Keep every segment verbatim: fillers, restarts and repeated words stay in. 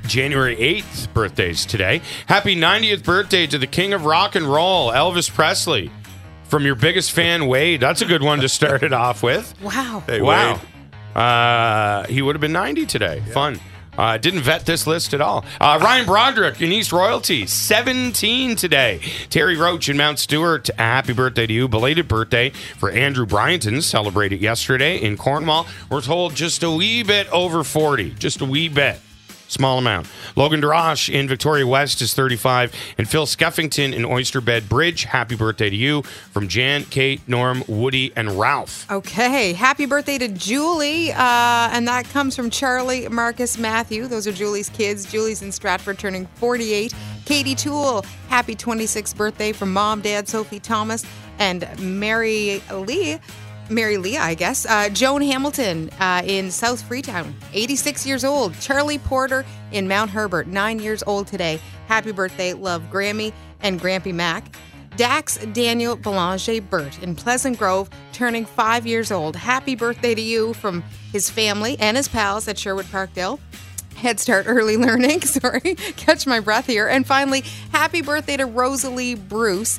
January eighth birthdays today. Happy ninetieth birthday to the king of rock and roll, Elvis Presley. From your biggest fan, Wade. That's a good one to start it off with. Wow. Hey, Wow. Wade. Uh, he would have been ninety today. Yeah. Fun. Uh, didn't vet this list at all. Uh, Ryan Broderick in East Royalty, seventeen today. Terry Roach in Mount Stewart, a happy birthday to you. Belated birthday for Andrew Bryanton, celebrated yesterday in Cornwall. We're told just a wee bit over forty, just a wee bit. Small amount. Logan Darash in Victoria West is thirty-five. And Phil Skeffington in Oyster Bed Bridge. Happy birthday to you from Jan, Kate, Norm, Woody, and Ralph. Okay. Happy birthday to Julie. Uh, and that comes from Charlie, Marcus, Matthew. Those are Julie's kids. Julie's in Stratford turning forty-eight. Katie Toole. Happy twenty-sixth birthday from Mom, Dad, Sophie Thomas, and Mary Lee. Mary Leah, I guess. Uh, Joan Hamilton uh, in South Freetown, eighty-six years old. Charlie Porter in Mount Herbert, nine years old today. Happy birthday, love Grammy and Grampy Mac. Dax Daniel Belanger Burt in Pleasant Grove, turning five years old. Happy birthday to you from his family and his pals at Sherwood Parkdale. Head Start Early Learning. Sorry, catch my breath here. And finally, happy birthday to Rosalie Bruce.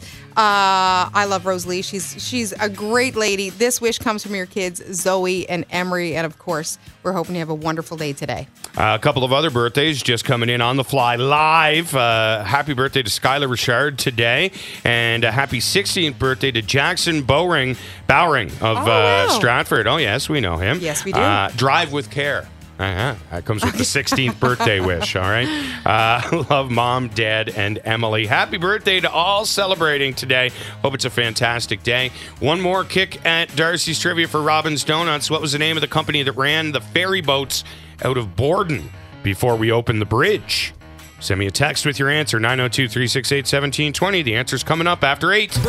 Uh, I love Rosalie. She's she's a great lady. This wish comes from your kids, Zoe and Emery. And of course, we're hoping you have a wonderful day today. Uh, a couple of other birthdays just coming in on the fly live. Uh, happy birthday to Skylar Richard today. And a happy sixteenth birthday to Jackson Bowring, Bowring of Oh, uh, wow. Stratford. Oh, yes, we know him. Yes, we do. Uh, drive with care. Uh-huh. That comes with the sixteenth birthday wish, all right? Uh, love Mom, Dad, and Emily. Happy birthday to all celebrating today. Hope it's a fantastic day. One more kick at Darcy's Trivia for Robin's Donuts. What was the name of the company that ran the ferry boats out of Borden before we opened the bridge? Send me a text with your answer, nine oh two, three six eight, one seven two zero. The answer's coming up after eight.